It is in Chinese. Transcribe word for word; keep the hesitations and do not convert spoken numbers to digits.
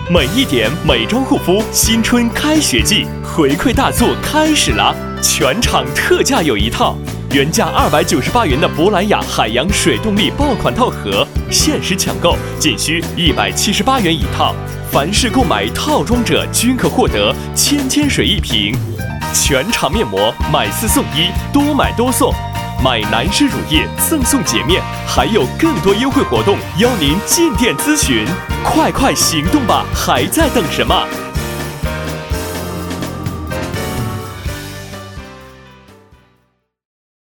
美一点美妆护肤，新春开学季，回馈大促开始啦！全场特价有一套，原价二百九十八元的珀莱雅海洋水动力爆款套盒，限时抢购仅需一百七十八元一套。凡是购买套装者均可获得千千水一瓶。全场面膜买四送一，多买多送。买男士乳液赠送洁面，还有更多优惠活动，邀您进店咨询，快快行动吧，还在等什么？